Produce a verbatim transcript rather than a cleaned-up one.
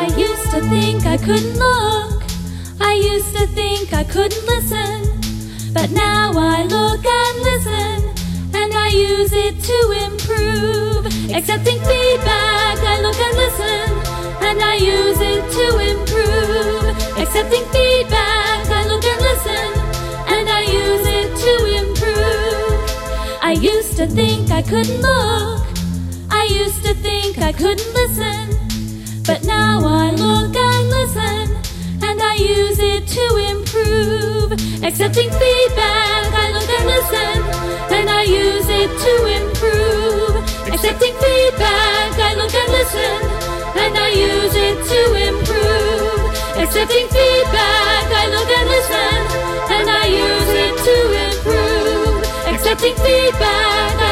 I used to think I couldn't look, I used to think I couldn't listen, but now I look and listen, and I use it to improve. Accepting feedback, I look and listen, and I use it to improve. Accepting feedback, I look and listen, and I use it to improve. I used to think I couldn't look, I used to think I couldn't listen, but now I look and listen, and I use it to improve. Accepting feedback, I look and listen, and I use it to improve. Accepting feedback, I look and listen, and I use it to improve. Accepting feedback, I look and listen, and I use it to improve. Accepting feedback,